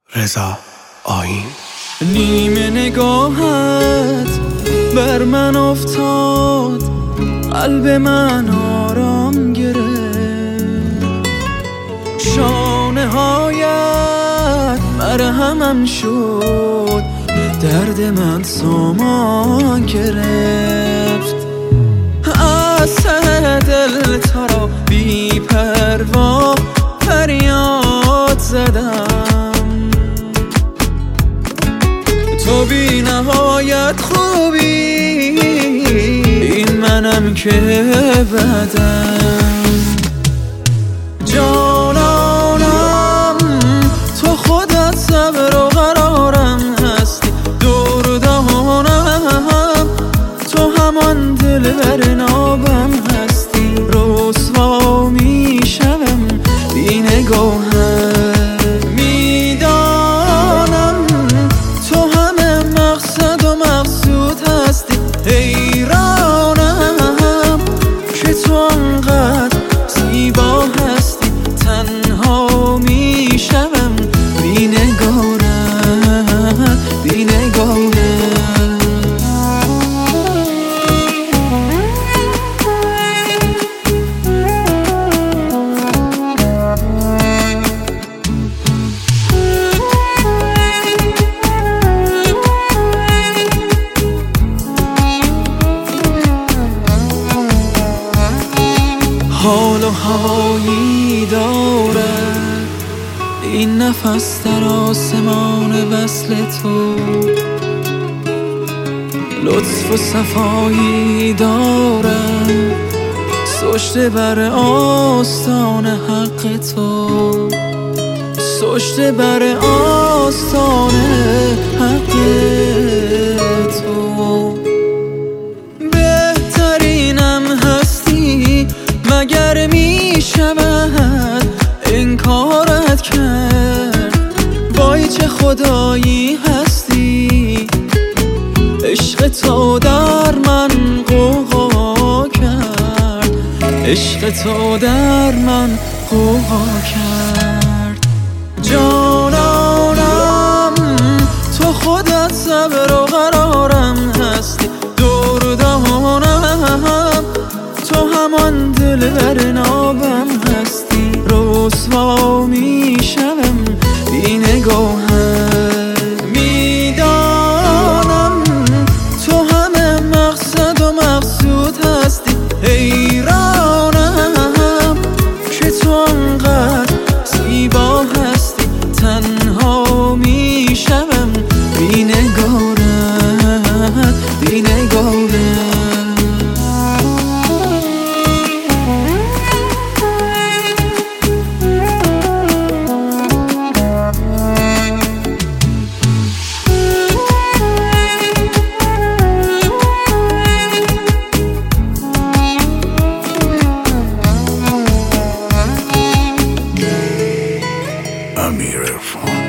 رضا آیین. نیمه نگاهت بر من افتاد، قلب من آرام گرفت. شانه هایت مرهمم شد، درد من سامان گرفت. از ته دل تو را بی پروا فریاد زدم. تو بی نهایت خوبی، این منم که بدم. جانانم تو خودت صبر و قرارم هستی، دور دهانم تو همان دلبر نابم هستی. رسوا میشم بی نگاهت، میدانم تو همه مقصد و مقصود هستی. حیرانم که تو انقدر زیبا هستی. تنها میشم بی نگاهت، بی نگاهت. حال و هوایی دارد این نفس در آسمان وصل تو. لطف و صفایی دارد سجده بر آستان حق تو، سجده بر آستان حق تو. بهترینم هستی، مگر می شود انکارت کرد؟ وای چه خدایی هستی، عشق تو در من غوغا کرد، عشق تو در من غوغا کرد. جانانم تو خودت صبر و قرارم هستی، دور دهانم تو همان دلبر نابم هستی. رسوا میشم بی نگاهت، میدانم تو همه مقصد و مقصود هستی. حیرانم که تو انقدر زیبا هستی. تنها میشم بی نگاهت، بی نگاهت. امیر عرفان.